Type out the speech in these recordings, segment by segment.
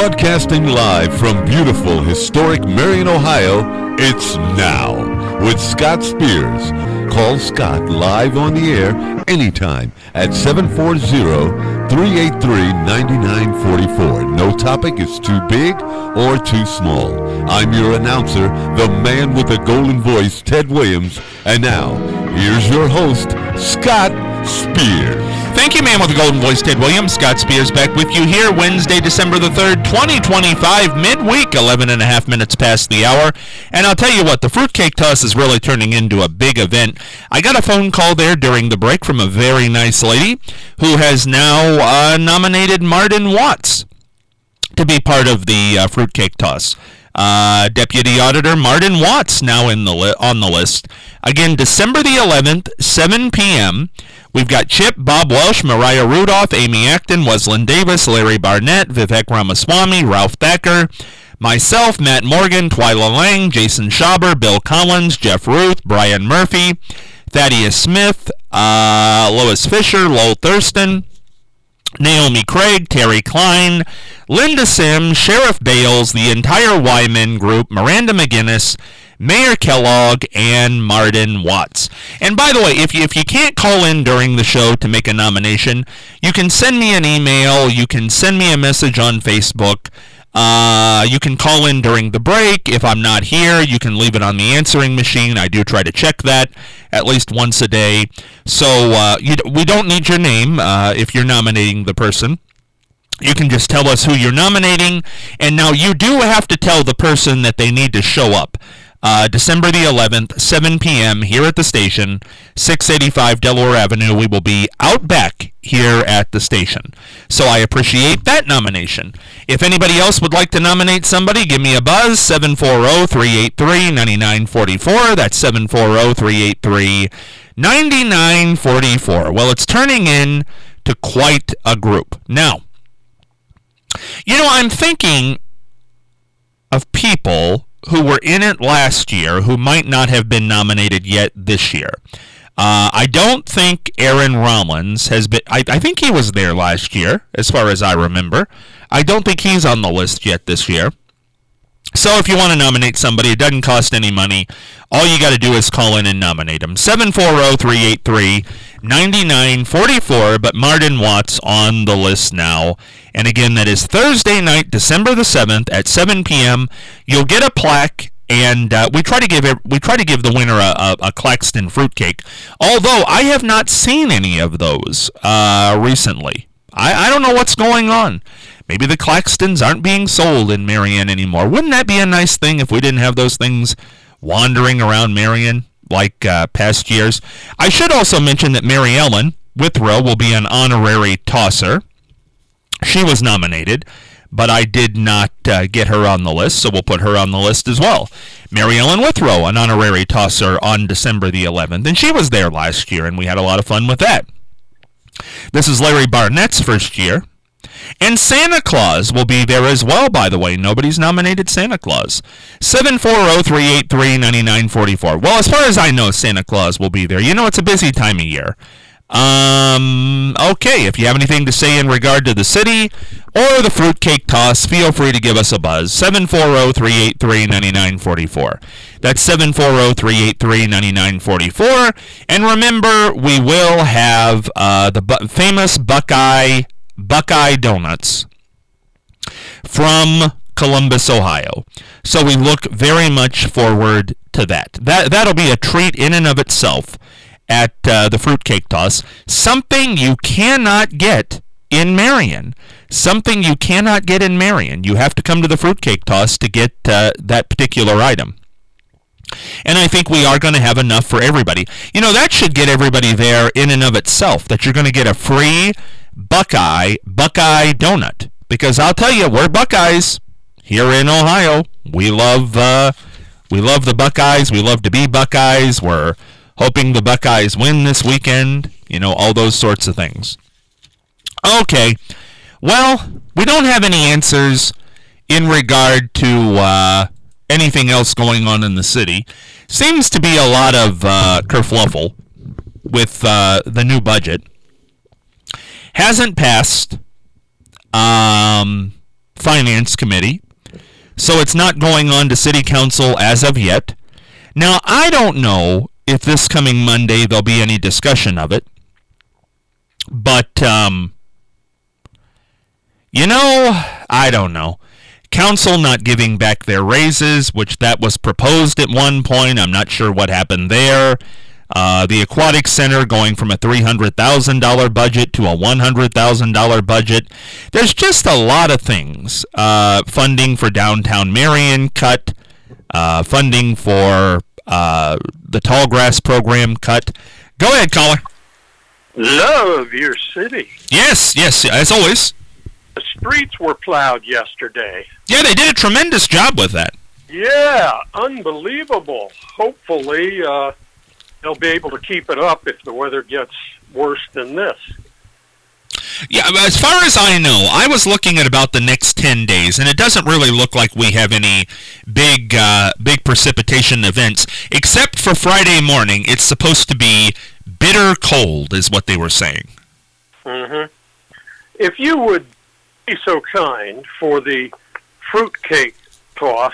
Broadcasting live from beautiful, historic Marion, Ohio, it's Now with Scott Spears. Call Scott live on the air anytime at 740-383-9944. No topic is too big or too small. I'm your announcer, the man with the golden voice, Ted Williams. And now, here's your host, Scott Spears. Thank you, man with the golden voice, Ted Williams. Scott Spears back with you here Wednesday, December the 3rd, 2025, midweek, 11 and a half minutes past the hour. And I'll tell you what, the fruitcake toss is really turning into a big event. I got a phone call there during the break from a very nice lady who has now nominated Martin Watts to be part of the fruitcake toss. Deputy Auditor Martin Watts now on the list. Again, December the 11th, 7 p.m., we've got Chip, Bob Welsh, Mariah Rudolph, Amy Acton, Weslin Davis, Larry Barnett, Vivek Ramaswamy, Ralph Thacker, myself, Matt Morgan, Twyla Lang, Jason Schauber, Bill Collins, Jeff Ruth, Brian Murphy, Thaddeus Smith, Lois Fisher, Lowell Thurston, Naomi Craig, Terry Klein, Linda Sims, Sheriff Bales, the entire Wyman group, Miranda McGinnis, Mayor Kellogg, and Martin Watts. And by the way, if you can't call in during the show to make a nomination, you can send me an email, you can send me a message on Facebook, you can call in during the break. If I'm not here, you can leave it on the answering machine. I do try to check that at least once a day. So we don't need your name if you're nominating the person. You can just tell us who you're nominating. And now you do have to tell the person that they need to show up. December the 11th, 7 p.m. here at the station, 685 Delaware Avenue. We will be out back here at the station. So I appreciate that nomination. If anybody else would like to nominate somebody, give me a buzz, 740-383-9944. That's 740-383-9944. Well, it's turning in to quite a group. Now, I'm thinking of people who were in it last year who might not have been nominated yet this year. I don't think Aaron Rollins has been... I think he was there last year, as far as I remember. I don't think he's on the list yet this year. So if you want to nominate somebody, it doesn't cost any money. All you got to do is call in and nominate them. 740-383-9944, but Martin Watts on the list now. And again, that is Thursday night, December the 7th at 7 p.m. You'll get a plaque, and we try to give the winner a Claxton fruitcake. Although I have not seen any of those recently. I don't know what's going on. Maybe the Claxtons aren't being sold in Marion anymore. Wouldn't that be a nice thing if we didn't have those things wandering around Marion like past years? I should also mention that Mary Ellen Withrow will be an honorary tosser. She was nominated, but I did not get her on the list, so we'll put her on the list as well. Mary Ellen Withrow, an honorary tosser on December the 11th, and she was there last year, and we had a lot of fun with that. This is Larry Barnett's first year. And Santa Claus will be there as well, by the way. Nobody's nominated Santa Claus. 740-383-9944. Well, as far as I know, Santa Claus will be there. It's a busy time of year. Okay, if you have anything to say in regard to the city or the fruitcake toss, feel free to give us a buzz. 740-383-9944. That's 740-383-9944. And remember, we will have the famous Buckeye Donuts from Columbus, Ohio. So we look very much forward to that. That'll be a treat in and of itself at the fruitcake toss. Something you cannot get in Marion. Something you cannot get in Marion. You have to come to the fruitcake toss to get that particular item. And I think we are going to have enough for everybody. That should get everybody there in and of itself, that you're going to get a free Buckeye donut. Because I'll tell you, we're Buckeyes here in Ohio. We love the Buckeyes. We love to be Buckeyes. We're hoping the Buckeyes win this weekend. All those sorts of things. Okay. Well, we don't have any answers in regard to anything else going on in the city. Seems to be a lot of kerfluffle with the new budget. Hasn't passed Finance Committee, so it's not going on to City Council as of yet. Now, I don't know if this coming Monday there'll be any discussion of it, but, I don't know. Council not giving back their raises, which that was proposed at one point. I'm not sure what happened there. The Aquatic Center going from a $300,000 budget to a $100,000 budget. There's just a lot of things. Funding for Downtown Marion cut. Funding for the Tallgrass program cut. Go ahead, caller. Love your city. Yes, as always. The streets were plowed yesterday. Yeah, they did a tremendous job with that. Yeah, unbelievable. Hopefully, they'll be able to keep it up if the weather gets worse than this. Yeah, as far as I know, I was looking at about the next 10 days, and it doesn't really look like we have any big precipitation events, except for Friday morning. It's supposed to be bitter cold, is what they were saying. Mm-hmm. If you would be so kind for the fruitcake toss,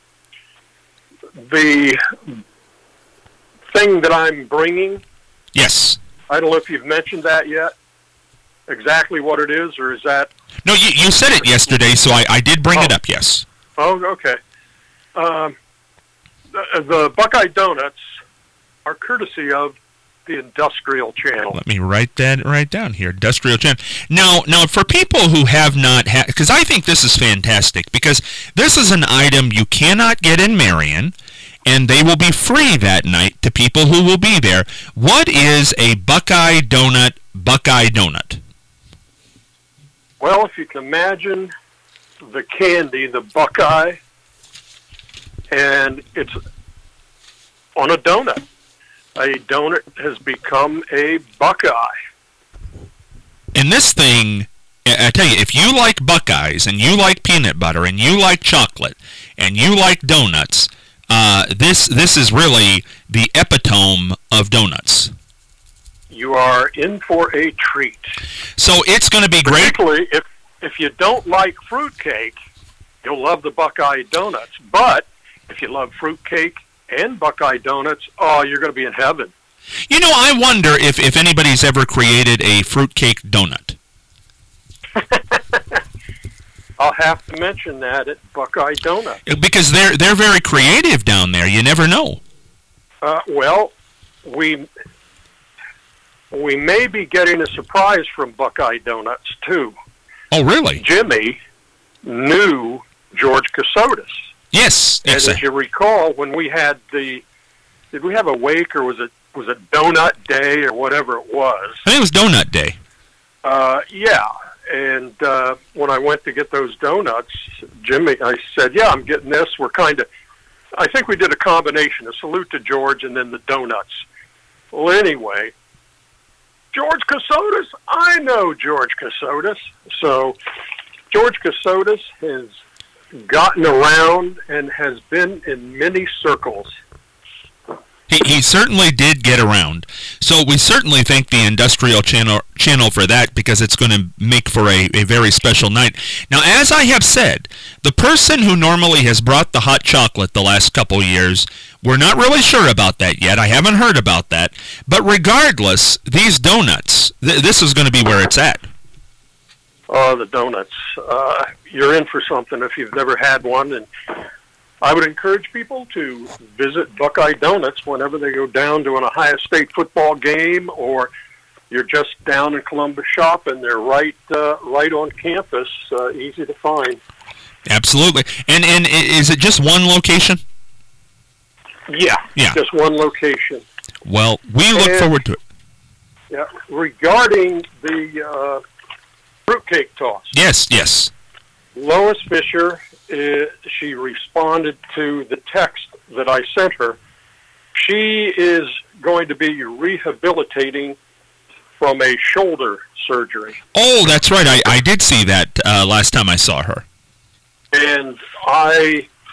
the thing that I'm bringing. Yes. I don't know if you've mentioned that yet. Exactly what it is, or is that? No, you said it yesterday, so I did bring it up. Yes. Oh, okay. The Buckeye Donuts are courtesy of the Industrial Channel. Let me write that right down here. Industrial Channel. Now, for people who have not had, because I think this is fantastic, because this is an item you cannot get in Marion, and they will be free that night to people who will be there. What is a Buckeye Donut? Well, if you can imagine the candy, the Buckeye, and it's on a donut. A donut has become a Buckeye. And this thing, I tell you, if you like Buckeyes, and you like peanut butter, and you like chocolate, and you like donuts, this is really the epitome of donuts. You are in for a treat. So it's going to be great. Particularly if you don't like fruitcake, you'll love the Buckeye Donuts. But if you love fruitcake and Buckeye Donuts, oh, you're going to be in heaven. You know, I wonder if anybody's ever created a fruitcake donut. I'll have to mention that at Buckeye Donut. Because they're very creative down there. You never know. Well, we may be getting a surprise from Buckeye Donuts, too. Oh, really? Jimmy knew George Casotis. Yes. And as you recall, when we had did we have a wake, or was it Donut Day, or whatever it was? I think it was Donut Day. Yeah. And when I went to get those donuts, Jimmy, I said, yeah, I'm getting this. I think we did a combination, a salute to George and then the donuts. Well, anyway, George Casotis, I know George Casotis. So George Casotis has gotten around and has been in many circles. He certainly did get around. So we certainly thank the Industrial Channel for that, because it's going to make for a very special night. Now, as I have said, the person who normally has brought the hot chocolate the last couple years, we're not really sure about that yet. I haven't heard about that. But regardless, these donuts, this is going to be where it's at. Oh, the donuts. You're in for something if you've never had one. And I would encourage people to visit Buckeye Donuts whenever they go down to an Ohio State football game, or you're just down in Columbus shopping. They're right on campus, easy to find. Absolutely. And is it just one location? Yeah, just one location. Well, we look forward to it. Yeah, regarding the fruitcake toss. Yes. Lois Fisher, she responded to the text that I sent her. She is going to be rehabilitating from a shoulder surgery. Oh, that's right. I did see that last time I saw her. And I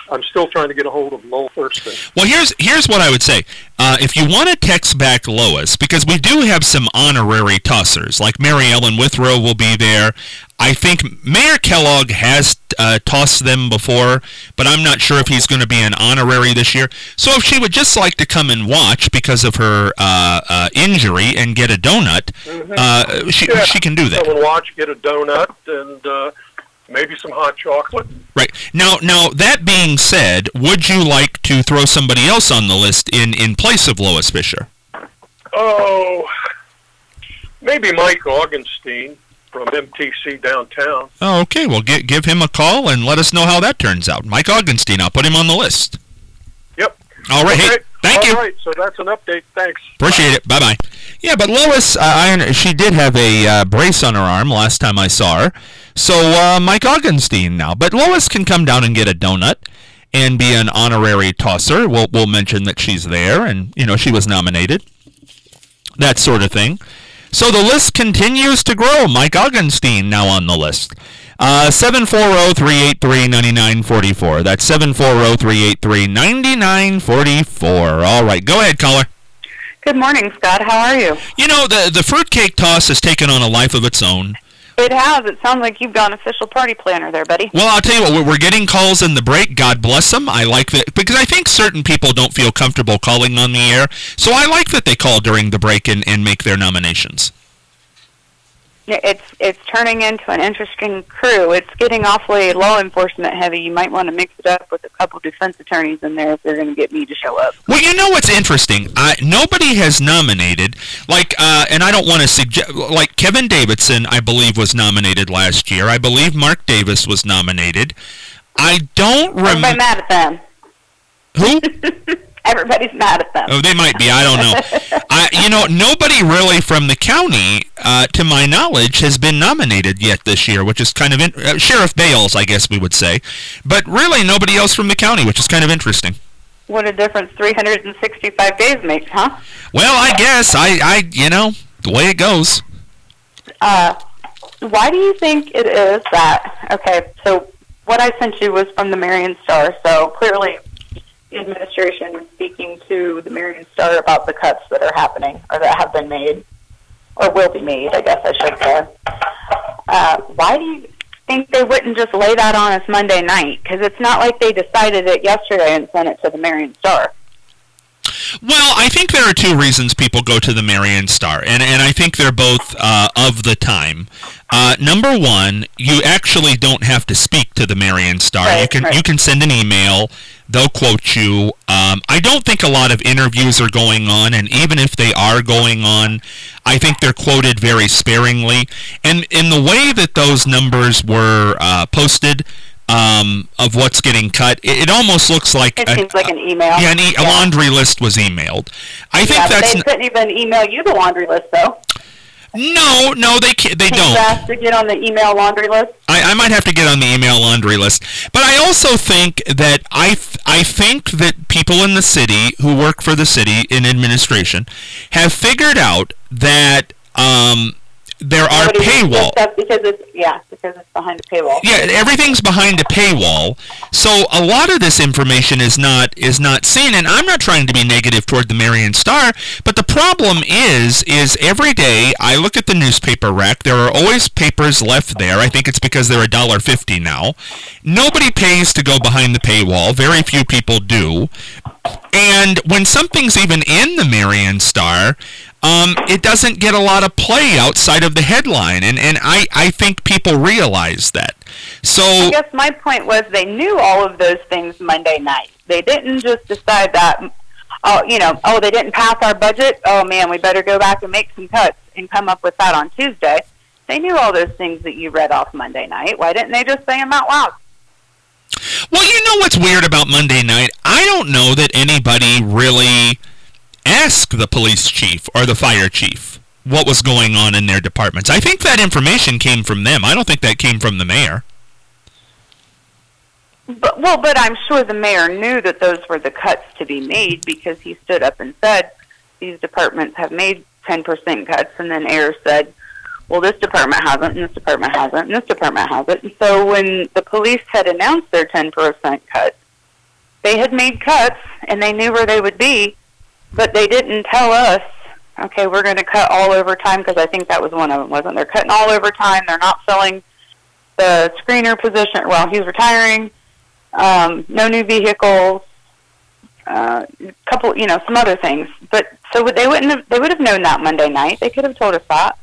I'm still trying to get a hold of Lowell Thurston. Well, here's what I would say. If you want to text back Lois, because we do have some honorary tossers, like Mary Ellen Withrow will be there. I think Mayor Kellogg has tossed them before, but I'm not sure if he's going to be an honorary this year. So if she would just like to come and watch because of her injury and get a donut, she can do that. Come and watch, get a donut, and maybe some hot chocolate. Right. Now, that being said, would you like to throw somebody else on the list in place of Lois Fisher? Oh, maybe Mike Augenstein from MTC downtown. Oh, okay. Well, give him a call and let us know how that turns out. Mike Augenstein, I'll put him on the list. Yep. All right. Okay. Hey, thank you. All right, so that's an update. Thanks. Appreciate it. Bye-bye. Yeah, but Lois, she did have a brace on her arm last time I saw her. So Mike Augenstein now. But Lois can come down and get a donut and be an honorary tosser. We'll mention that she's there and, she was nominated. That sort of thing. So the list continues to grow. Mike Augenstein now on the list. 740-383-9944. That's 740-383-9944. All right, go ahead, caller. Good morning, Scott. How are you? The fruitcake toss has taken on a life of its own. It has. It sounds like you've got an official party planner there, buddy. Well, I'll tell you what, we're getting calls in the break. God bless them. I like that, because I think certain people don't feel comfortable calling on the air. So I like that they call during the break and make their nominations. It's turning into an interesting crew. It's getting awfully law enforcement heavy. You might want to mix it up with a couple defense attorneys in there if they're going to get me to show up. Well, you know what's interesting? Nobody has nominated, and I don't want to suggest, like Kevin Davidson, I believe, was nominated last year. I believe Mark Davis was nominated. I don't remember. Everybody mad at them. Who? Everybody's mad at them. Oh, they might be. I don't know. Nobody really from the county, to my knowledge, has been nominated yet this year, which is kind of Sheriff Bales, I guess we would say, but really nobody else from the county, which is kind of interesting. What a difference 365 days makes, huh? Well, I guess the way it goes. Why do you think it is that? Okay, so what I sent you was from the Marion Star, so clearly the administration is speaking to the Marion Star about the cuts that are happening, or that have been made, or will be made, I guess I should say. Why do you think they wouldn't just lay that on us Monday night? Because it's not like they decided it yesterday and sent it to the Marion Star. Well, I think there are two reasons people go to the Marion Star, and I think they're both of the time. Number one, you actually don't have to speak to the Marion Star. Right, you can send an email. They'll quote you. I don't think a lot of interviews are going on, and even if they are going on, I think they're quoted very sparingly. And in the way that those numbers were posted, of what's getting cut, it almost looks like it seems like an email. Yeah, a laundry list was emailed. I think that's. They couldn't even email you the laundry list, though. No, they can't. They don't. To get on the email laundry list. I might have to get on the email laundry list, but I also think that I think that people in the city who work for the city in administration have figured out that there are paywall. Because it's behind a paywall. Yeah, everything's behind a paywall. So a lot of this information is not seen, and I'm not trying to be negative toward the Marion Star, but the problem is every day I look at the newspaper rack, there are always papers left there. I think it's because they're $1.50 now. Nobody pays to go behind the paywall. Very few people do. And when something's even in the Marion Star, it doesn't get a lot of play outside of the headline, and I think people realize that. So I guess my point was they knew all of those things Monday night. They didn't just decide that, they didn't pass our budget. Oh, man, we better go back and make some cuts and come up with that on Tuesday. They knew all those things that you read off Monday night. Why didn't they just say them out loud? Well, you know what's weird about Monday night? I don't know that anybody really asked the police chief or the fire chief what was going on in their departments. I think that information came from them. I don't think that came from the mayor. But I'm sure the mayor knew that those were the cuts to be made because he stood up and said, these departments have made 10% cuts, and then Ayers said, well, this department hasn't, and this department hasn't, and this department hasn't. And so when the police had announced their 10% cut, they had made cuts and they knew where they would be, but they didn't tell us, okay, we're going to cut all overtime, because I think that was one of them, wasn't? They're cutting all overtime. They're not filling the screener position. Well, he's retiring. No new vehicles. Couple, some other things. But so they would have known that Monday night. They could have told us that.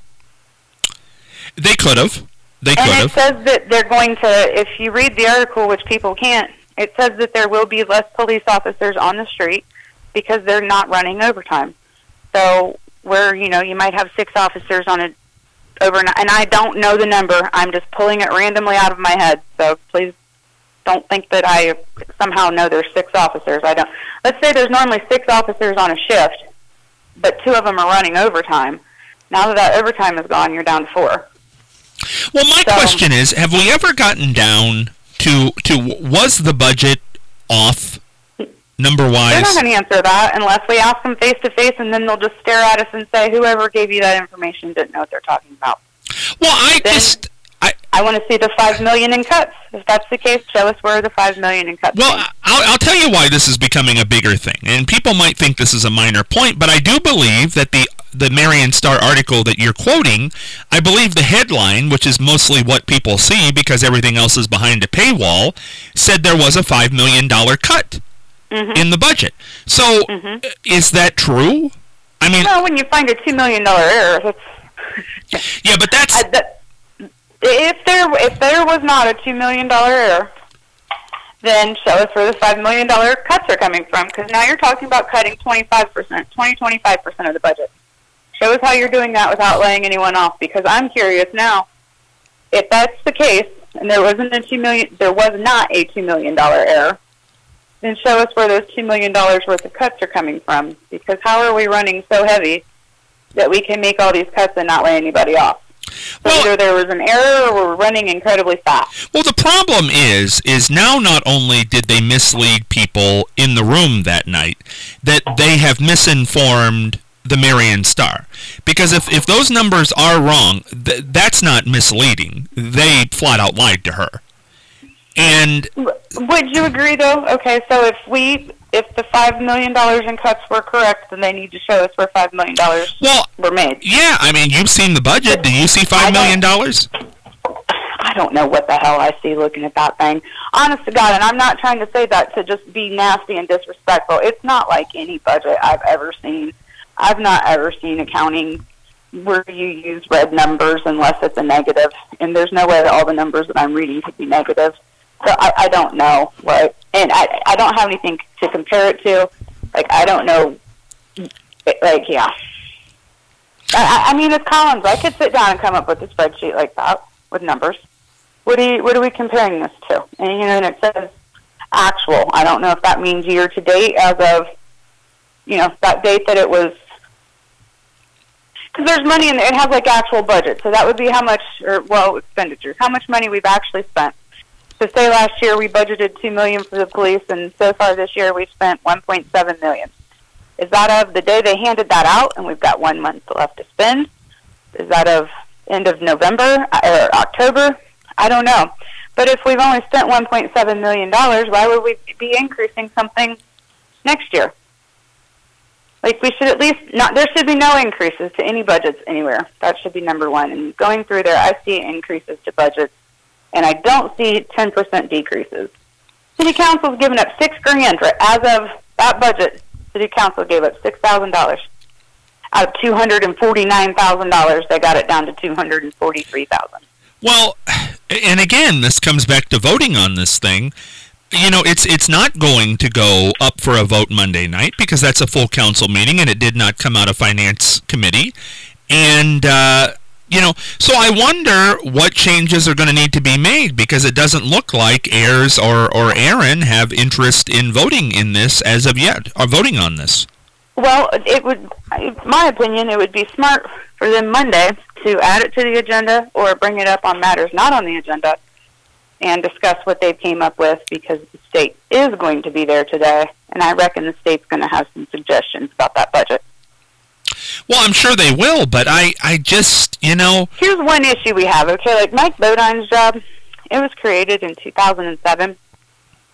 They could have. And it says that they're going to, if you read the article, which people can't, it says that there will be less police officers on the street because they're not running overtime. So where, you might have 6 officers on an overnight, and I don't know the number. I'm just pulling it randomly out of my head. So please don't think that I somehow know there's 6 officers. I don't. Let's say there's normally 6 officers on a shift, but 2 of them are running overtime. Now that overtime is gone, you're down to 4. Well, my question is, have we ever gotten down to was the budget off number-wise? They're not going to answer that unless we ask them face-to-face, and then they'll just stare at us and say, whoever gave you that information didn't know what they're talking about. Well, I want to see the $5 million in cuts. If that's the case, show us where the $5 million in cuts. Well, I'll tell you why this is becoming a bigger thing. And people might think this is a minor point, but I do believe that the Marion Star article that you're quoting, I believe the headline, which is mostly what people see because everything else is behind a paywall, said there was a $5 million cut in the budget. So, is that true? I mean, well, when you find a $2 million error, that's... Yeah, but that's... If there was not a $2 million error, then show us where the $5 million cuts are coming from, because now you're talking about cutting 25% of the budget. Show us how you're doing that without laying anyone off, because I'm curious now, if that's the case, and there was not a $2 million error, then show us where those $2 million worth of cuts are coming from, because how are we running so heavy that we can make all these cuts and not lay anybody off? So either there was an error or we're running incredibly fast. Well, the problem is now not only did they mislead people in the room that night, that they have misinformed the Marion Star. Because if those numbers are wrong, that's not misleading. They flat out lied to her. And would you agree, though? Okay, so if the $5 million in cuts were correct, then they need to show us where $5 million were made. Yeah, I mean, you've seen the budget. Do you see $5 million? I don't know what the hell I see looking at that thing. Honest to God, and I'm not trying to say that to just be nasty and disrespectful. It's not like any budget I've ever seen. I've not ever seen accounting where you use red numbers unless it's a negative, and there's no way that all the numbers that I'm reading could be negative. So I don't know what, and I don't have anything to compare it to. Like, I don't know, yeah. I mean, it's Collins. I could sit down and come up with a spreadsheet like that with numbers. What are we comparing this to? And it says actual. I don't know if that means year to date as of, that date that it was. Because there's money in there. It has like actual budget. So that would be how much, expenditures. How much money we've actually spent. So say last year we budgeted $2 million for the police, and so far this year we've spent $1.7 million. Is that of the day they handed that out, and we've got 1 month left to spend? Is that of end of November or October? I don't know. But if we've only spent $1.7 million, why would we be increasing something next year? Like, we should at least there should be no increases to any budgets anywhere. That should be number one. And going through there, I see increases to budgets, and I don't see 10% decreases. City Council's given up $6,000 for, as of that budget. City Council gave up $6,000 out of $249,000. They got it down to $243,000. Well, and again, this comes back to voting on this thing. It's not going to go up for a vote Monday night because that's a full council meeting, and it did not come out of Finance Committee. And so I wonder what changes are going to need to be made, because it doesn't look like Ayers or Aaron have interest in voting in this as of yet, or voting on this. Well, in my opinion, it would be smart for them Monday to add it to the agenda or bring it up on matters not on the agenda and discuss what they came up with, because the state is going to be there today, and I reckon the state's going to have some suggestions about that budget. Well, I'm sure they will, but I just, Here's one issue we have, okay? Like Mike Bodine's job, it was created in 2007,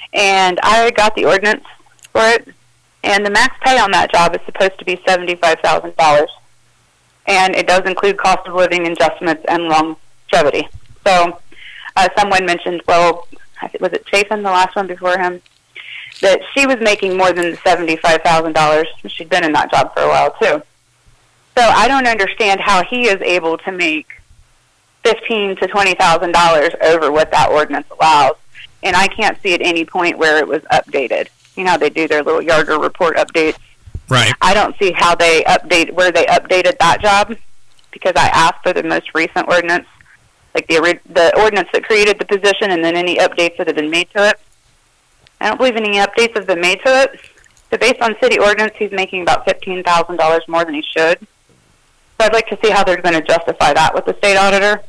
And I got the ordinance for it, and the max pay on that job is supposed to be $75,000. And it does include cost of living adjustments and longevity. So someone mentioned, well, was it Chafin, the last one before him, that she was making more than the $75,000. She'd been in that job for a while, too. So I don't understand how he is able to make $15,000 to $20,000 over what that ordinance allows. And I can't see at any point where it was updated. You know, they do their little Yarger report updates. Right. I don't see how they updated that job, because I asked for the most recent ordinance, like the ordinance that created the position, and then any updates that have been made to it. I don't believe any updates have been made to it. So based on city ordinance, he's making about $15,000 more than he should. So I'd like to see how they're going to justify that with the state auditor.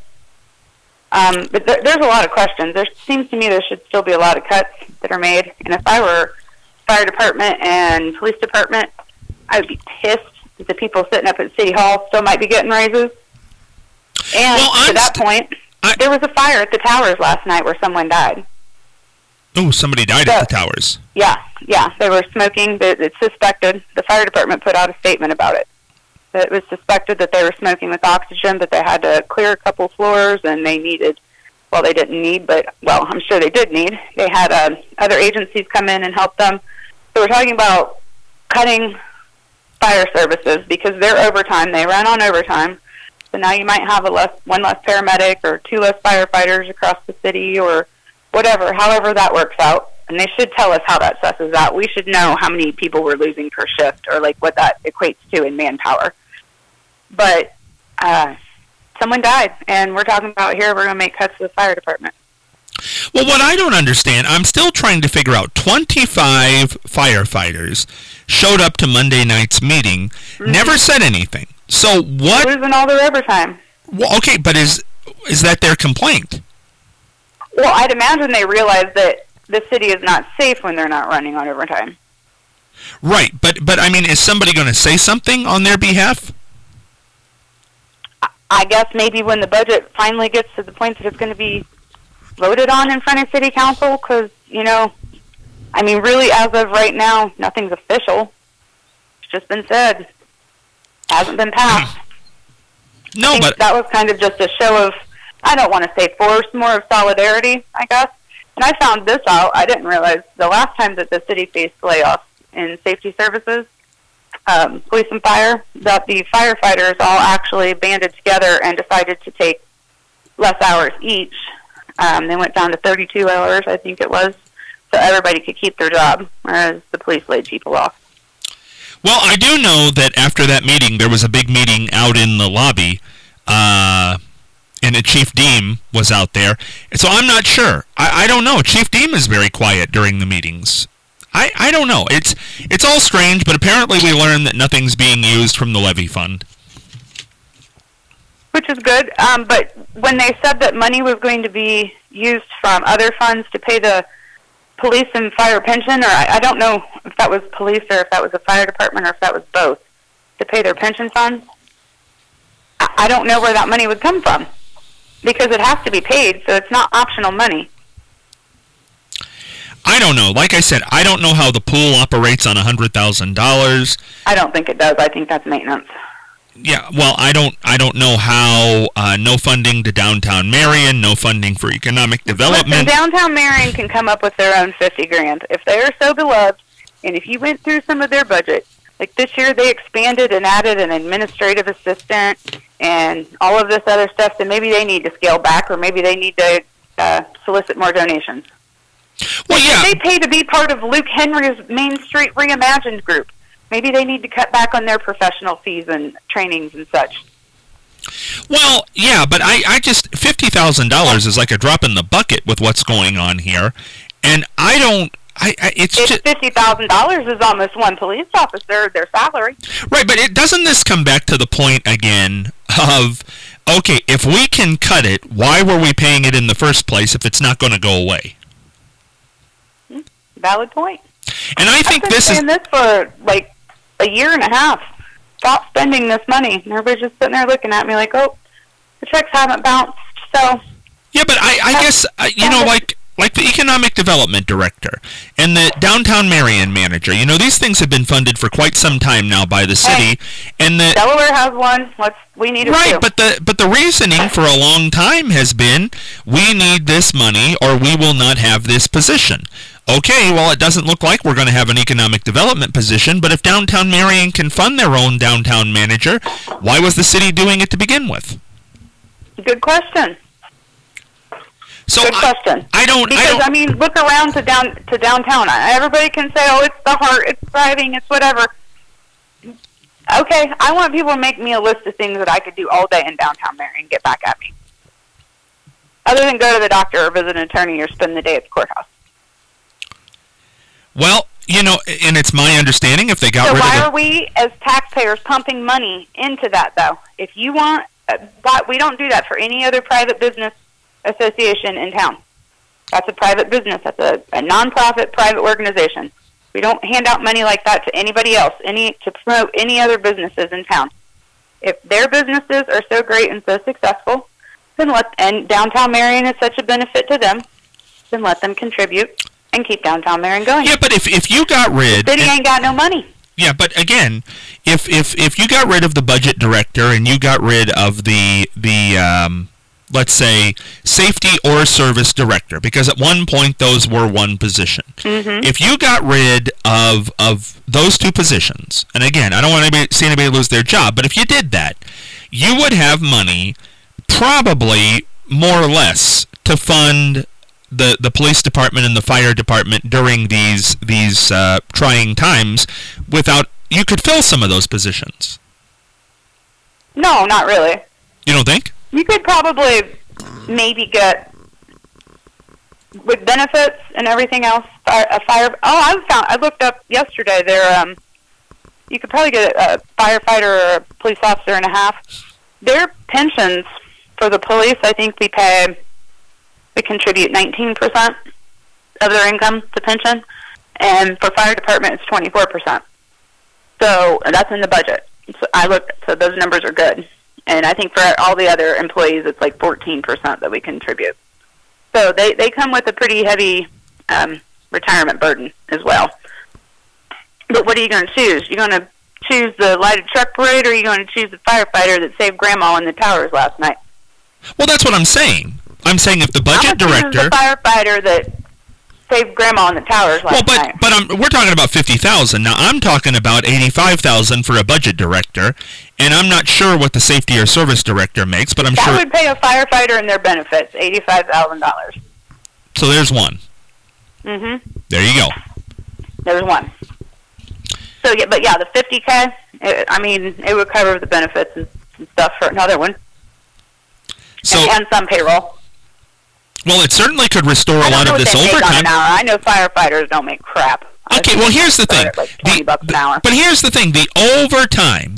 But there's a lot of questions. There seems to me there should still be a lot of cuts that are made. And if I were fire department and police department, I would be pissed that the people sitting up at City Hall still might be getting raises. And to that point, there was a fire at the towers last night where someone died. Oh, somebody died at the towers. Yeah. They were smoking. It's suspected. The fire department put out a statement about it. It was suspected that they were smoking with oxygen, but they had to clear a couple floors, and they needed, well, they didn't need, but, well, I'm sure they did need. They had other agencies come in and help them. So we're talking about cutting fire services because they're overtime. They run on overtime. So now you might have one less paramedic or two less firefighters across the city or whatever, however that works out. And they should tell us how that susses out. We should know how many people we're losing per shift or like what that equates to in manpower. But someone died, and we're talking about here we're going to make cuts to the fire department. Well, what I don't understand, I'm still trying to figure out, 25 firefighters showed up to Monday night's meeting, never said anything. So what? They're losing all their overtime. Well, okay, but is that their complaint? Well, I'd imagine they realize that the city is not safe when they're not running on overtime. Right, but I mean, is somebody going to say something on their behalf? I guess maybe when the budget finally gets to the point that it's going to be voted on in front of city council, because, you know, I mean, really, as of right now, nothing's official. It's just been said. Hasn't been passed. No, but that was kind of just a show of, I don't want to say force, more of solidarity, I guess. And I found this out. I didn't realize the last time that the city faced layoffs in safety services, police and fire, that the firefighters all actually banded together and decided to take less hours each. They went down to 32 hours, I think it was, so everybody could keep their job, whereas the police laid people off. Well, I do know that after that meeting, there was a big meeting out in the lobby, and the Chief Deem was out there. So I'm not sure. I don't know. Chief Deem is very quiet during the meetings. I don't know. It's all strange, but apparently we learned that nothing's being used from the levy fund. Which is good, but when they said that money was going to be used from other funds to pay the police and fire pension, or I don't know if that was police or if that was the fire department or if that was both, to pay their pension funds, I don't know where that money would come from, because it has to be paid, so it's not optional money. I don't know. Like I said, I don't know how the pool operates on $100,000. I don't think it does. I think that's maintenance. Yeah, well, I don't know how no funding to downtown Marion, no funding for economic development. Listen, downtown Marion can come up with their own $50,000 if they are so beloved. And if you went through some of their budget, like this year, they expanded and added an administrative assistant and all of this other stuff. So maybe they need to scale back, or maybe they need to solicit more donations. Well, yeah, they pay to be part of Luke Henry's Main Street Reimagined group. Maybe they need to cut back on their professional fees and trainings and such. Well, yeah, but I just, $50,000 is like a drop in the bucket with what's going on here, and it's just $50,000 is almost one police officer, their salary. Right, but doesn't this come back to the point again of, okay, if we can cut it, why were we paying it in the first place if it's not going to go away? Valid point. And I think I've been saying this for like a year and a half. Stop spending this money. And everybody's just sitting there looking at me like, oh, the checks haven't bounced. So yeah, but I guess like the economic development director and the downtown Marion manager. You know, these things have been funded for quite some time now by the city, and the Delaware has one. We need it right, too. but the reasoning for a long time has been, we need this money or we will not have this position. Okay, well, it doesn't look like we're going to have an economic development position, but if downtown Marion can fund their own downtown manager, why was the city doing it to begin with? Good question. So Good question. I don't. Look around to downtown. Everybody can say, "Oh, it's the heart, it's thriving, it's whatever." Okay, I want people to make me a list of things that I could do all day in downtown Marion and get back at me. Other than go to the doctor or visit an attorney or spend the day at the courthouse. Well, you know, and it's my understanding if they got rid of why are we, as taxpayers, pumping money into that, though? If you want, we don't do that for any other private business association in town. That's a private business. That's a non-profit private organization. We don't hand out money like that to anybody else, to promote any other businesses in town. If their businesses are so great and so successful, and downtown Marion is such a benefit to them, then let them contribute and keep downtown Marion going. Yeah, but if you got rid... The city ain't got no money. Yeah, but again, if you got rid of the budget director and you got rid of the let's say, safety or service director, because at one point those were one position. Mm-hmm. If you got rid of those two positions, and again, I don't want to see anybody lose their job, but if you did that, you would have money, probably more or less, to fund the police department and the fire department during these trying times. You could fill some of those positions. No, not really. You don't think? You could probably maybe get, with benefits and everything else, I looked up yesterday. You could probably get a firefighter or a police officer and a half. Their pensions for the police, I think we contribute 19% of their income to pension, and for fire department it's 24%. So that's in the budget. So those numbers are good. And I think for all the other employees, it's like 14% that we contribute. So they come with a pretty heavy retirement burden as well. But what are you going to choose? You're going to choose the lighted truck parade, or are you going to choose the firefighter that saved Grandma in the towers last night? Well, that's what I'm saying. I'm saying if the budget director... the firefighter that saved Grandma in the towers last night. But we're talking about $50,000. Now, I'm talking about $85,000 for a budget director, and I'm not sure what the safety or service director makes, but I'm sure... That would pay a firefighter and their benefits, $85,000. So there's one. Mm-hmm. There you go. There's one. So, yeah, but yeah, the $50K, it would cover the benefits and stuff for another one. So, and some payroll. Well, it certainly could restore a lot of this overtime. I know firefighters don't make crap. Okay, well, here's the thing. Like $20 an hour. But here's the thing. The overtime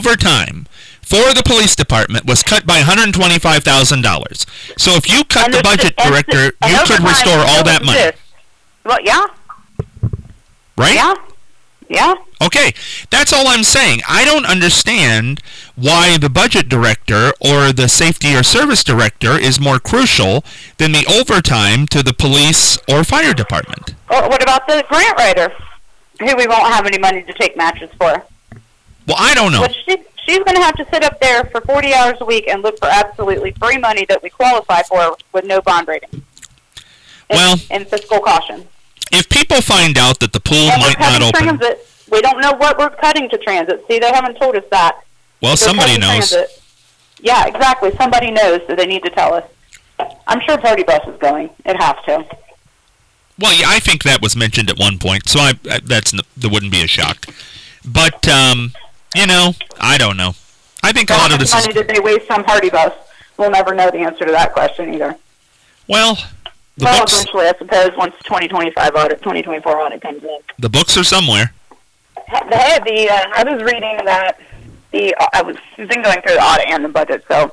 for the police department was cut by $125,000. So if you cut the budget director, you could restore all that money. Well, yeah. Right? Yeah. Okay, that's all I'm saying. I don't understand why the budget director or the safety or service director is more crucial than the overtime to the police or fire department. Or what about the grant writer, who we won't have any money to take matches for? Well, I don't know. But she's going to have to sit up there for 40 hours a week and look for absolutely free money that we qualify for with no bond rating. And fiscal caution. If people find out that the pool might not open... Transit. We don't know what we're cutting to transit. See, they haven't told us that. Well, somebody knows. Transit. Yeah, exactly. Somebody knows, so they need to tell us. I'm sure Party Bus is going. It has to. Well, yeah, I think that was mentioned at one point, so that wouldn't be a shock. But, I don't know. I think a lot of this money did they waste on Party Bus? We'll never know the answer to that question either. Well... eventually, I suppose, once the 2024 audit comes in. The books are somewhere. I was reading that I've been going through the audit and the budget, so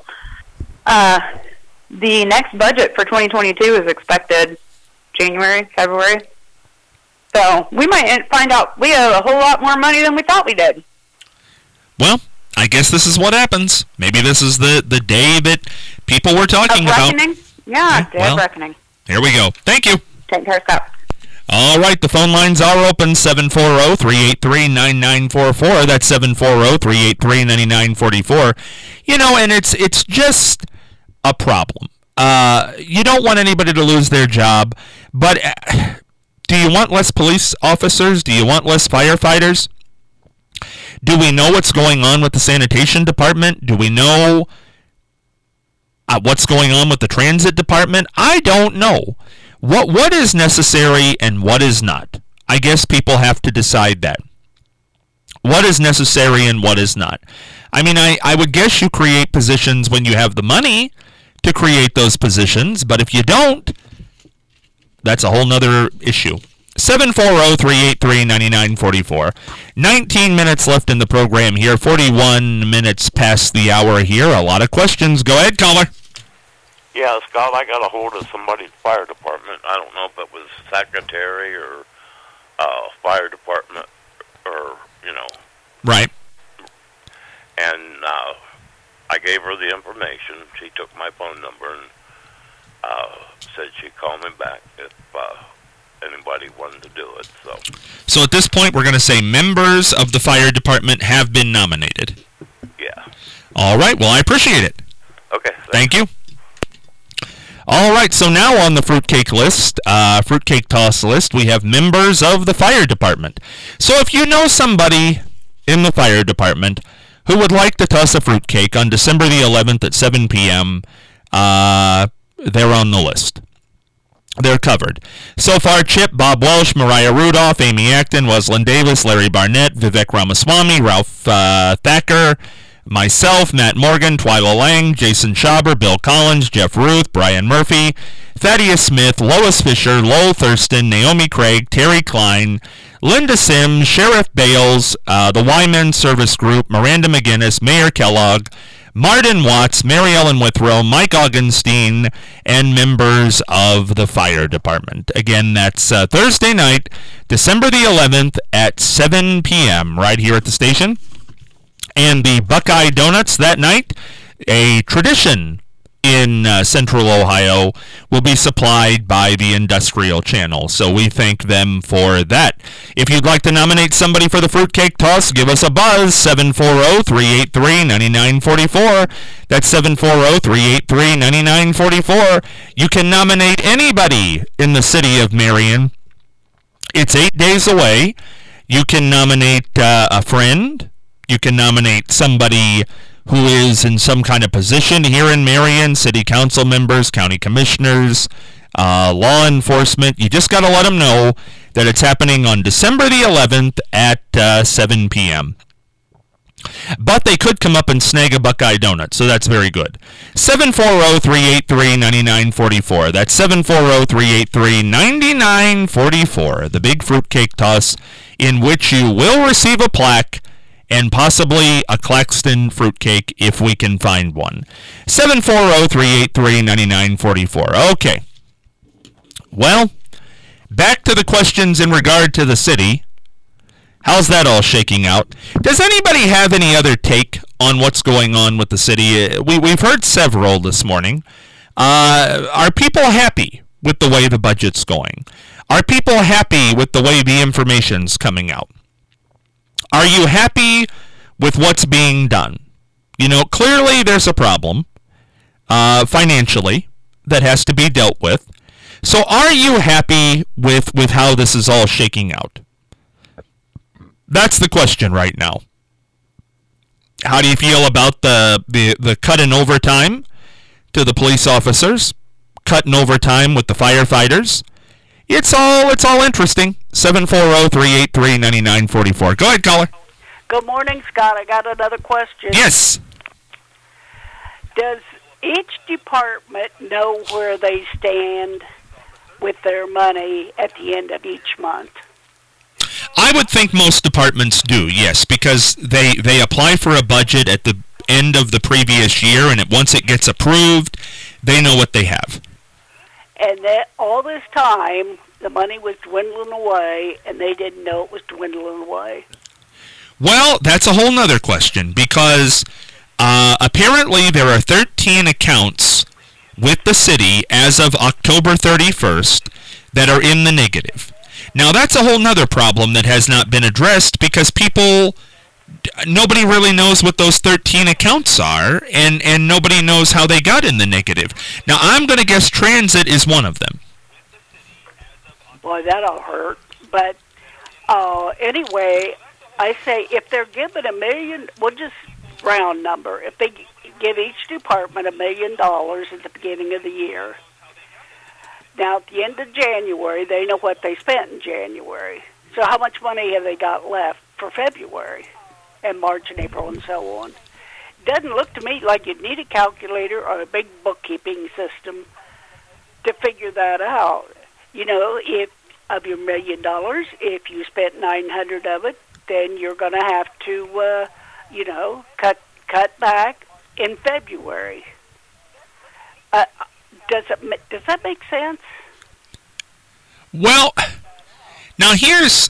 the next budget for 2022 is expected January, February. So we might find out we owe a whole lot more money than we thought we did. Well, I guess this is what happens. Maybe this is the day that people were talking about. Yeah, day of reckoning. Here we go. Thank you. Take care, Scott. All right, the phone lines are open, 740-383-9944. That's 740-383-9944. You know, and it's just a problem. You don't want anybody to lose their job, but do you want less police officers? Do you want less firefighters? Do we know what's going on with the sanitation department? Do we know what's going on with the transit department? I don't know. What is necessary and what is not? I guess people have to decide that. What is necessary and what is not? I mean, I would guess you create positions when you have the money to create those positions, but if you don't, that's a whole nother issue. 740-383-9944. 19 minutes left in the program here. 41 minutes past the hour here. A lot of questions. Go ahead, caller. Yeah, Scott, I got a hold of somebody's fire department. I don't know if it was secretary or fire department or, you know. Right. And I gave her the information. She took my phone number and said she'd call me back if anybody wanted to do it. So at this point, we're going to say members of the fire department have been nominated. Yeah. All right. Well, I appreciate it. Okay. Thank you. All right, so now on the fruitcake list, fruitcake toss list, we have members of the fire department. So if you know somebody in the fire department who would like to toss a fruitcake on December the 11th at 7 p.m., they're on the list. They're covered. So far, Chip, Bob Welsh, Mariah Rudolph, Amy Acton, Weslin Davis, Larry Barnett, Vivek Ramaswamy, Ralph Thacker, myself, Matt Morgan, Twyla Lang, Jason Schauber, Bill Collins, Jeff Ruth, Brian Murphy, Thaddeus Smith, Lois Fisher, Lowell Thurston, Naomi Craig, Terry Klein, Linda Sims, Sheriff Bales, the Wyman Service Group, Miranda McGinnis, Mayor Kellogg, Martin Watts, Mary Ellen Withrow, Mike Augenstein, and members of the fire department. Again, that's Thursday night, December the 11th at 7 p.m. right here at the station. And the Buckeye Donuts that night, a tradition in Central Ohio, will be supplied by the Industrial Channel. So we thank them for that. If you'd like to nominate somebody for the fruitcake toss, give us a buzz, 740-383-9944. That's 740-383-9944. You can nominate anybody in the city of Marion. It's 8 days away. You can nominate a friend. You can nominate somebody who is in some kind of position here in Marion, city council members, county commissioners, law enforcement. You just got to let them know that it's happening on December the 11th at 7 p.m. But they could come up and snag a Buckeye donut, so that's very good. 740-383-9944. That's 740-383-9944. The big fruitcake toss in which you will receive a plaque and possibly a Claxton fruitcake if we can find one. 740-383-9944. Okay. Well, back to the questions in regard to the city. How's that all shaking out? Does anybody have any other take on what's going on with the city? We've heard several this morning. Are people happy with the way the budget's going? Are people happy with the way the information's coming out? Are you happy with what's being done? You know, clearly there's a problem financially that has to be dealt with. So are you happy with how this is all shaking out? That's the question right now. How do you feel about the cut in overtime to the police officers? Cut in overtime with the firefighters? It's all interesting. 740-383-9944. Go ahead, caller. Good morning, Scott. I got another question. Yes. Does each department know where they stand with their money at the end of each month? I would think most departments do, yes, because they apply for a budget at the end of the previous year, and once it gets approved, they know what they have. And that all this time, the money was dwindling away, and they didn't know it was dwindling away. Well, that's a whole nother question, because apparently there are 13 accounts with the city as of October 31st that are in the negative. Now, that's a whole nother problem that has not been addressed because nobody really knows what those 13 accounts are, and nobody knows how they got in the negative. Now, I'm going to guess transit is one of them. Boy, that'll hurt. But anyway, I say if they're given $1 million, we'll just round number. If they give each department $1 million at the beginning of the year, now at the end of January, they know what they spent in January. So how much money have they got left for February and March and April and so on? Doesn't look to me like you'd need a calculator or a big bookkeeping system to figure that out. You know, if of your $1 million, if you spent 900 of it, then you're going to have to, cut back in February. Does that make sense? Well, now here's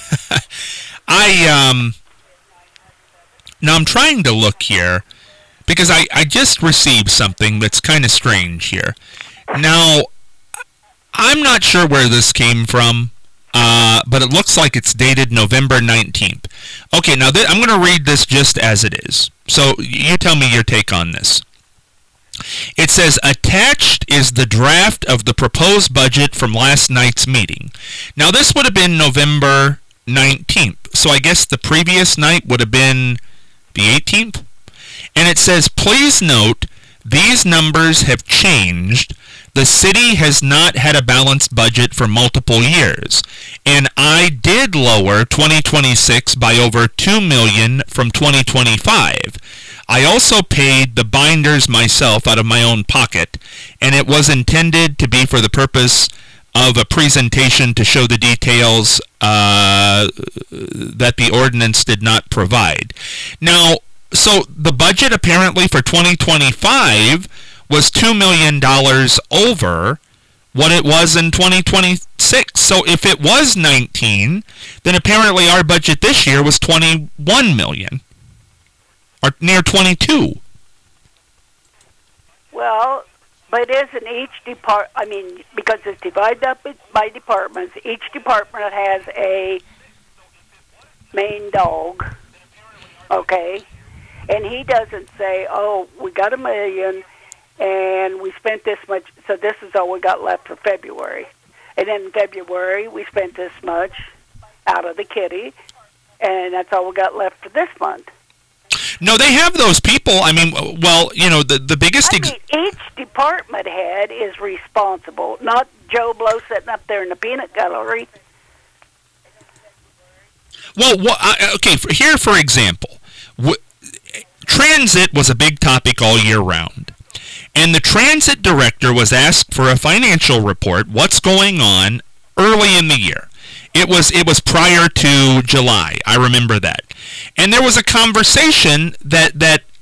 now I'm trying to look here because I just received something that's kind of strange here. Now, I'm not sure where this came from, but it looks like it's dated November 19th. Okay, now I'm going to read this just as it is. So you tell me your take on this. It says, attached is the draft of the proposed budget from last night's meeting. Now, this would have been November 19th, so I guess the previous night would have been the 18th. And it says, please note, these numbers have changed. The city has not had a balanced budget for multiple years, and I did lower 2026 by over $2 million from 2025. I also paid the binders myself out of my own pocket, and it was intended to be for the purpose of a presentation to show the details that the ordinance did not provide. Now, so the budget apparently for 2025 was $2 million over what it was in 2026. So if it was 19, then apparently our budget this year was 21 million. Or near 22. Well, but isn't each because it's divided up by departments, each department has a main dog, okay? And he doesn't say, oh, we got $1 million and we spent this much, so this is all we got left for February. And then in February, we spent this much out of the kitty, and that's all we got left for this month. No, they have those people. I mean, well, you know, the biggest... each department head is responsible, not Joe Blow sitting up there in the peanut gallery. Well, okay, here, for example, transit was a big topic all year round. And the transit director was asked for a financial report, what's going on, early in the year. It was prior to July. I remember that. And there was a conversation that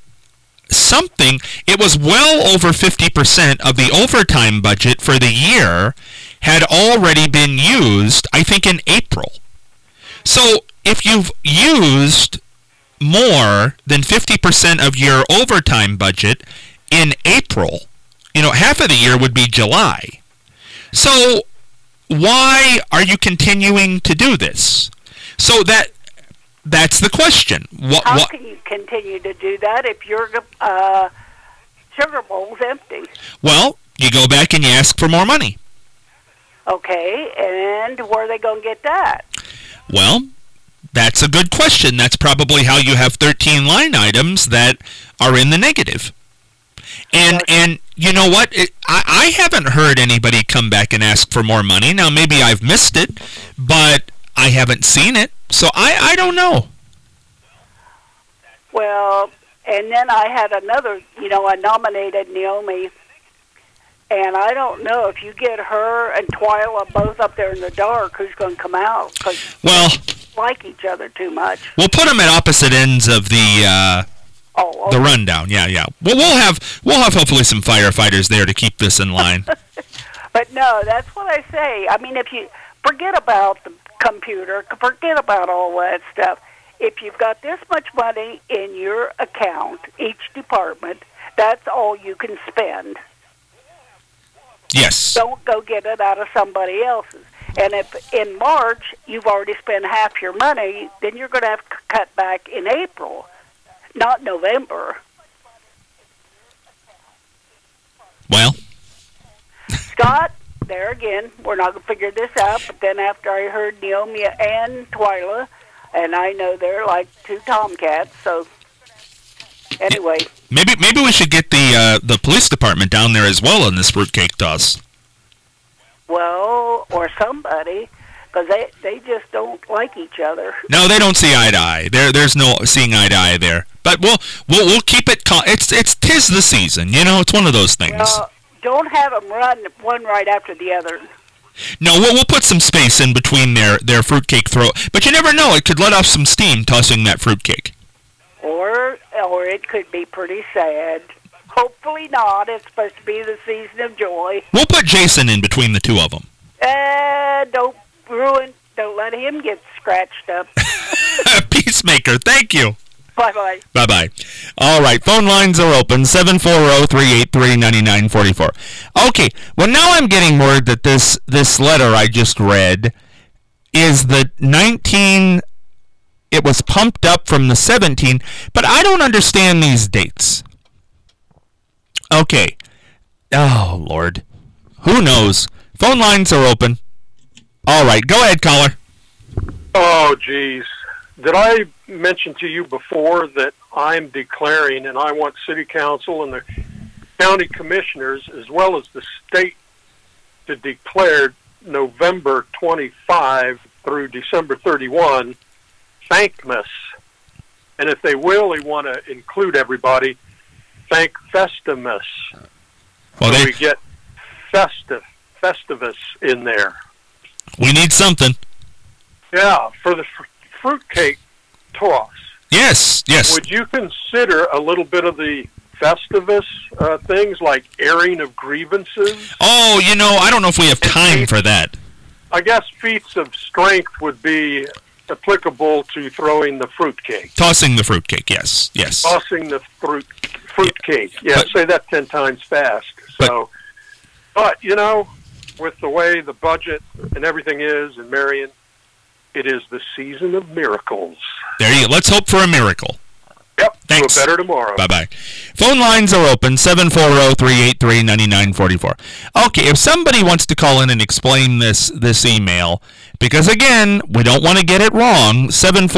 it was well over 50% of the overtime budget for the year had already been used, I think, in April. So if you've used more than 50% of your overtime budget in April, you know, half of the year would be July. So why are you continuing to do this? So that's the question. How can you continue to do that if your sugar bowl's empty? Well, you go back and you ask for more money. Okay, and where are they going to get that? Well, that's a good question. That's probably how you have 13 line items that are in the negative. And you know what? I haven't heard anybody come back and ask for more money. Now, maybe I've missed it, but I haven't seen it. So I don't know. Well, and then I had another, I nominated Naomi, and I don't know if you get her and Twyla both up there in the dark, who's going to come out, because they like each other too much. We'll put them at opposite ends of the the rundown. Yeah. Well, we'll have hopefully some firefighters there to keep this in line. But no, that's what I say. I mean, if you forget about the computer, forget about all that stuff. If you've got this much money in your account, each department, that's all you can spend. Yes. Don't go get it out of somebody else's. And if in March you've already spent half your money, then you're going to have to cut back in April, not November. Well, Scott, there again, we're not going to figure this out, but then after I heard Naomi and Twyla, and I know they're like two tomcats, so anyway. Maybe we should get the police department down there as well in this fruitcake toss. Well, or somebody, because they just don't like each other. No, they don't see eye to eye. There's no seeing eye to eye there. But we'll keep it. It's 'tis the season, you know. It's one of those things. Well, don't have them run one right after the other. No, we'll put some space in between their fruitcake throw. But you never know; it could let off some steam tossing that fruitcake. Or it could be pretty sad. Hopefully not. It's supposed to be the season of joy. We'll put Jason in between the two of them. Don't let him get scratched up. Peacemaker, thank you. Bye-bye. Bye-bye. All right, phone lines are open, 740-383-9944. Okay, well, now I'm getting word that this letter I just read is the 19... It was pumped up from the 17, but I don't understand these dates. Okay. Oh, Lord. Who knows? Phone lines are open. All right, go ahead, caller. Oh, geez. Did I mention to you before that I'm declaring, and I want City Council and the county commissioners, as well as the state, to declare November 25 through December 31 Thankmas. And if they really want to include everybody, Thankfestimus. Well, so we get Festivus in there. We need something. Yeah, for the fruitcake toss. Yes. Would you consider a little bit of the Festivus things like airing of grievances? Oh, I don't know if we have time for that. I guess feats of strength would be applicable to throwing the fruitcake. Tossing the fruitcake, yes. Tossing the fruitcake. Yeah, say that 10 times fast. So, but with the way the budget and everything is in Marion, it is the season of miracles. There you go. Let's hope for a miracle. Yep. Thanks. Do it better tomorrow. Bye-bye. Phone lines are open, 740-383-9944. Okay, if somebody wants to call in and explain this email, because, again, we don't want to get it wrong,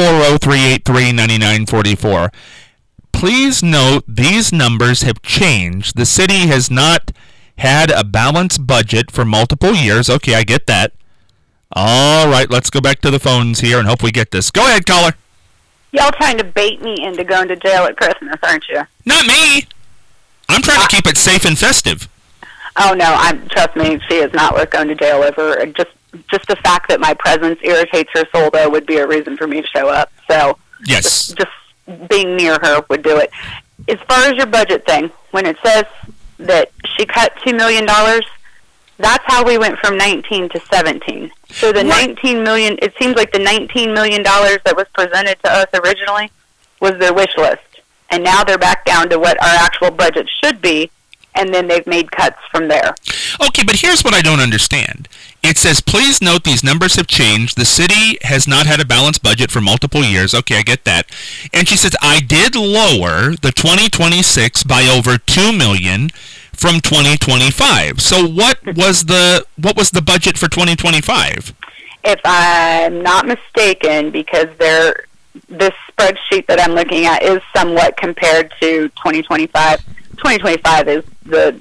740-383-9944. Please note these numbers have changed. The city has not had a balanced budget for multiple years. Okay, I get that. All right, let's go back to the phones here and hope we get this. Go ahead, caller. Y'all trying to bait me into going to jail at Christmas, aren't you? Not me. I'm trying to keep it safe and festive. Oh, no, trust me, she is not worth going to jail over. Just the fact that my presence irritates her soul, though, would be a reason for me to show up. So, yes, just being near her would do it. As far as your budget thing, when it says that she cut $2 million, that's how we went from 19 to 17. So the $19 million, it seems like the $19 million that was presented to us originally was their wish list. And now they're back down to what our actual budget should be, and then they've made cuts from there. Okay, but here's what I don't understand. It says, please note these numbers have changed. The city has not had a balanced budget for multiple years. Okay, I get that. And she says, I did lower the 2026 by over $2 million from 2025. So what was the budget for 2025? If I'm not mistaken, because this spreadsheet that I'm looking at is somewhat compared to 2025. 2025 is the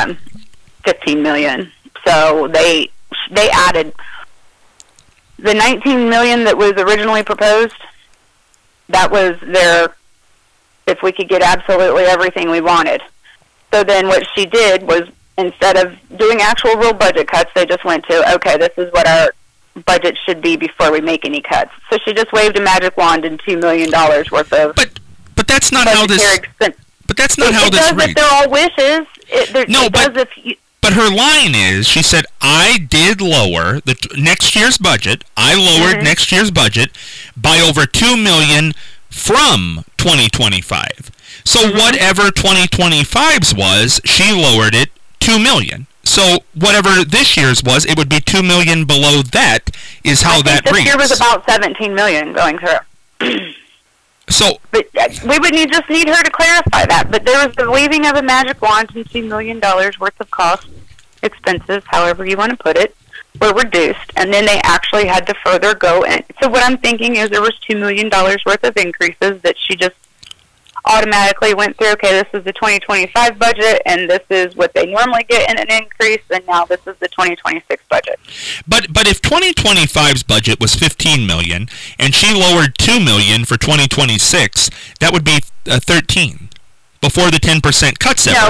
$15 million. So they added the $19 million that was originally proposed. That was their, if we could get absolutely everything we wanted. So then what she did was, instead of doing actual real budget cuts, they just went to, okay, this is what our budget should be before we make any cuts. So she just waved a magic wand and $2 million worth of. But that's not how this. But that's not how this reads. If they're all wishes. But her line is, she said, I did lower the next year's budget. I lowered next year's budget by over $2 million from 2025. So whatever 2025's was, she lowered it $2 million. So whatever this year's was, it would be $2 million below that. Is how that reads. This year was about $17 million going through. So, but we would just need her to clarify that. But there was the waving of a magic wand, and $2 million worth of cost, expenses, however you want to put it, were reduced, and then they actually had to further go. And so what I'm thinking is there was $2 million worth of increases that she just automatically went through. Okay, this is the 2025 budget, and this is what they normally get in an increase, and now this is the 2026 budget. But if 2025's budget was $15 million, and she lowered $2 million for 2026, that would be 13 before the 10% cuts. No,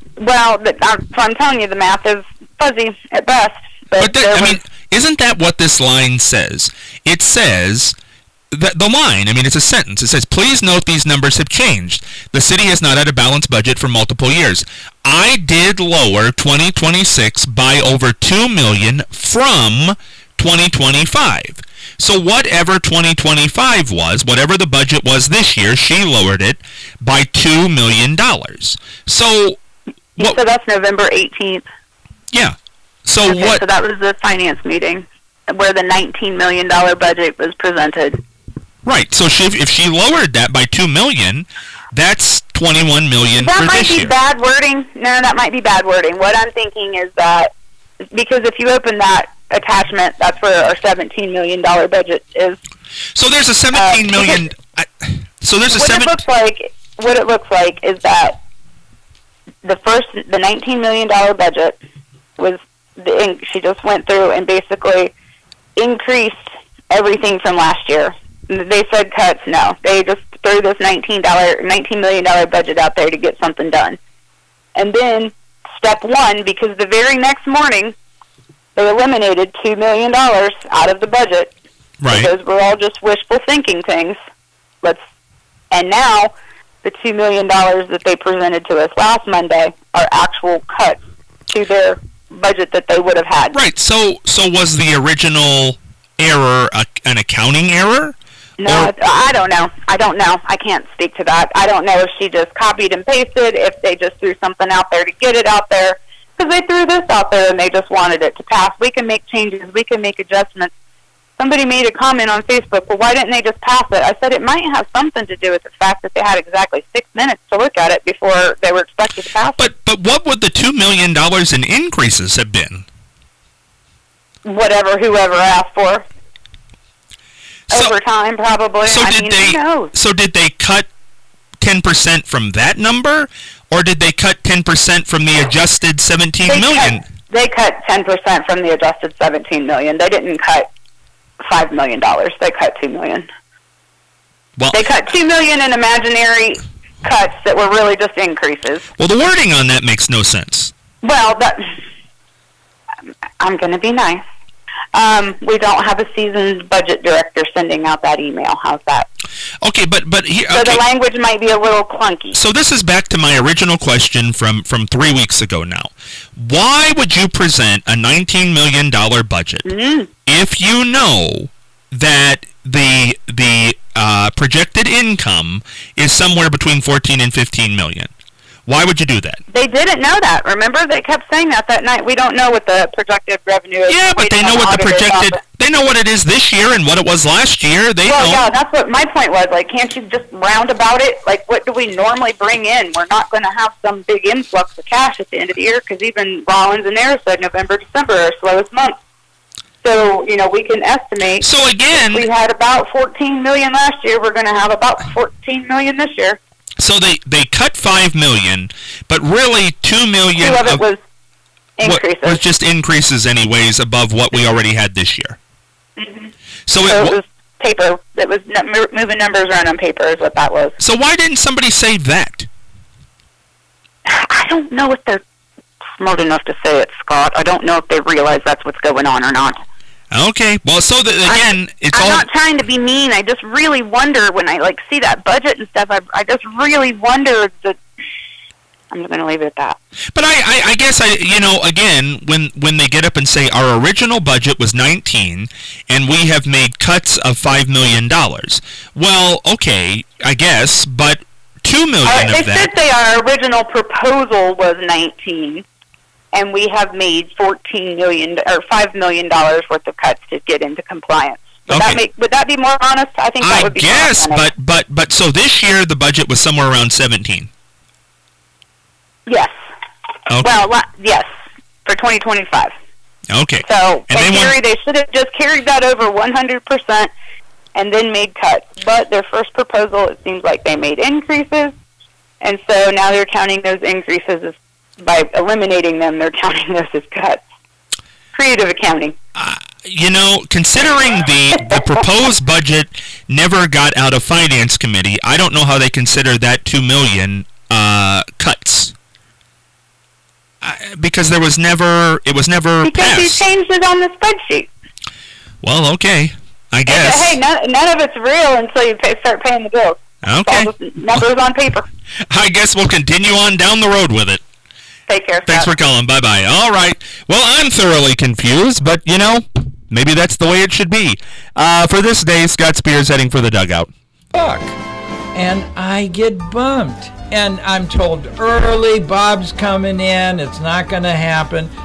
so I'm telling you, the math is fuzzy at best. But isn't that what this line says? It says. The line, it's a sentence. It says, please note these numbers have changed. The city has not had a balanced budget for multiple years. I did lower 2026 by over $2 million from 2025. So whatever 2025 was, whatever the budget was this year, she lowered it by $2 million. So that's November 18th. Yeah. So So that was the finance meeting where the $19 million budget was presented. Right. So if she lowered that by $2 million, that's $21 million for this year. That might be bad wording. No, that might be bad wording. What I'm thinking is that because if you open that attachment, that's where our $17 million budget is. So there's a $17 million. So there's a What it looks like is that the $19 million budget was she just went through and basically increased everything from last year. They said cuts. No, they just threw this $19 million budget out there to get something done. And then step one, because the very next morning they eliminated $2 million out of the budget. Right. Because we're all just wishful thinking things. And now the $2 million that they presented to us last Monday are actual cuts to their budget that they would have had. Right. So was the original error an accounting error? No, I don't know. I can't speak to that. I don't know if she just copied and pasted, if they just threw something out there to get it out there. Because they threw this out there and they just wanted it to pass. We can make changes. We can make adjustments. Somebody made a comment on Facebook, well, why didn't they just pass it? I said it might have something to do with the fact that they had exactly 6 minutes to look at it before they were expected to pass it. But what would the $2 million in increases have been? Whoever asked for. Over time, probably. Who knows? So did they cut 10% from that number, or did they cut 10% from the adjusted $17 million? They cut 10% from the adjusted $17 million. They didn't cut $5 million. They cut $2 million. Well, they cut $2 million in imaginary cuts that were really just increases. Well, the wording on that makes no sense. Well, I'm going to be nice. We don't have a seasoned budget director sending out that email. How's that? Okay, but here... So the language might be a little clunky. So this is back to my original question from 3 weeks ago now. Why would you present a $19 million budget if you know that the projected income is somewhere between 14 and 15 million? Why would you do that? They didn't know that. Remember, they kept saying that night. We don't know what the projected revenue is. Yeah, but they know what the projected. They know what it is this year and what it was last year. Yeah, that's what my point was. Like, can't you just round about it? Like, what do we normally bring in? We're not going to have some big influx of cash at the end of the year because even Rollins and Air said November, December are slowest months. So, we can estimate. So again, we had about 14 million last year. We're going to have about 14 million this year. So they cut $5 million, but really $2 million of it was increases. Was just increases anyways above what we already had this year. Mm-hmm. So it was paper. It was moving numbers around on paper is what that was. So why didn't somebody say that? I don't know if they're smart enough to say it, Scott. I don't know if they realize that's what's going on or not. Okay, well, so again, I'm not trying to be mean. I just really wonder when I see that budget and stuff. I just really wonder that. I'm going to leave it at that. But I guess again, when they get up and say our original budget was 19 and we have made cuts of $5 million. Well, okay, I guess, but $2 million of that. They said our original proposal was 19. and we have made $14 million or $5 million worth of cuts to get into compliance. Would that be more honest? I think that would be. I guess, but so this year the budget was somewhere around 17. Yes. Okay. Well, yes, for 2025. Okay. So, in theory, they should have just carried that over 100% and then made cuts. But their first proposal, it seems like they made increases, and so now they're counting those increases as, by eliminating them, they're counting those as cuts. Creative accounting. Considering the proposed budget never got out of Finance Committee, I don't know how they consider that $2 million cuts. Because it was never because passed. You changed it on the spreadsheet. Well, okay, I guess. Hey, none of it's real until you start paying the bills. Okay. All the numbers on paper. I guess we'll continue on down the road with it. Take care. Thanks for calling. Bye-bye. All right. Well, I'm thoroughly confused, but, maybe that's the way it should be. For this day, Scott Spears heading for the dugout. Fuck. And I get bumped. And I'm told early, Bob's coming in, it's not going to happen.